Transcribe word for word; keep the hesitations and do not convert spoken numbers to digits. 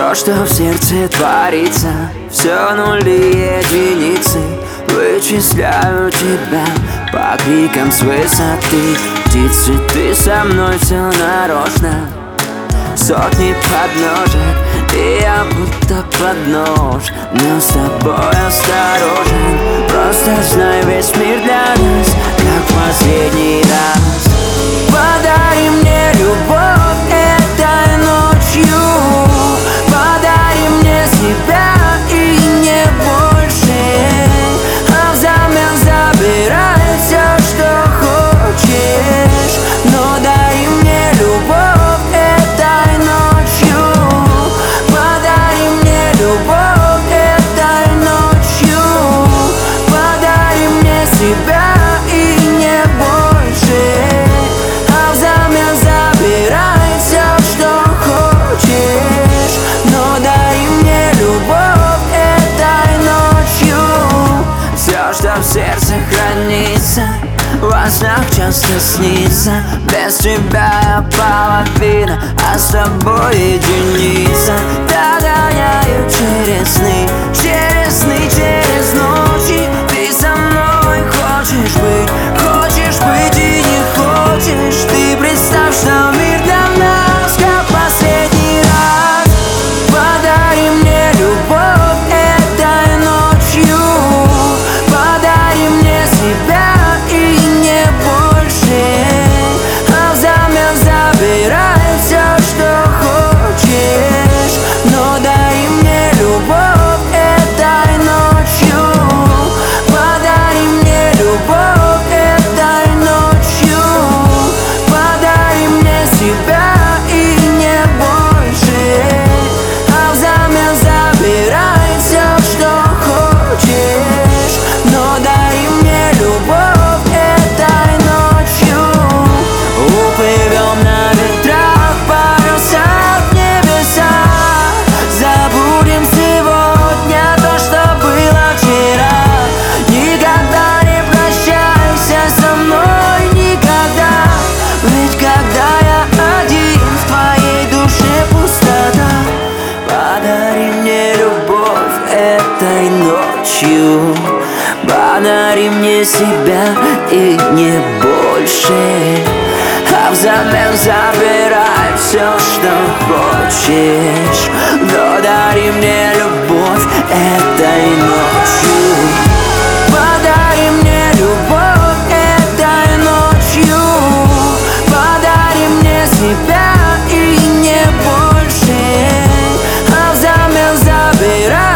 Все, что в сердце творится, все нули и единицы. Вычисляю тебя по крикам с высоты. Птицы, ты со мной все нарочно. Сотни подножек, и я будто под нож. Но с тобой осторожен. Просто знай, весь мир для нас как последний раз. Подари мне любовь этой ночью. Подари мне себя и не больше. А взамен забирай все, что хочешь. Но дари мне любовь этой ночью. Подари мне любовь этой ночью. Подари мне себя и не больше. А взамен забирай все, что хочешь. Но дари мне любовь этой ночью. Все, что в сердце хранится, во снах часто снится. Без тебя я половина, а с тобой единица. Догоняю через сны, через сны, через ночи. Ты со мной хочешь быть, хочешь быть и не хочешь. Ты представь, что мир для нас как последний раз. Подари мне любовь этой ночью. Подари мне себя и не больше. А взамен забирай все, что хочешь. Но дари мне любовь этой ночью. Подари мне любовь этой ночью. Подари мне себя и не больше. А взамен забирай все, что хочешь. Но дари мне любовь этой ночью. Уплывем на ветрах, паруса в небеса. Забудем сегодня то, что было вчера. Никогда не прощайся со мной, никогда. Ведь когда я один, в твоей душе пустота. Подари мне любовь этой ночью. Подари мне себя и не больше. А взамен забирай все, что хочешь. Но дари мне любовь этой ночью. Подари мне любовь этой ночью. Подари мне себя и не больше. А взамен забирай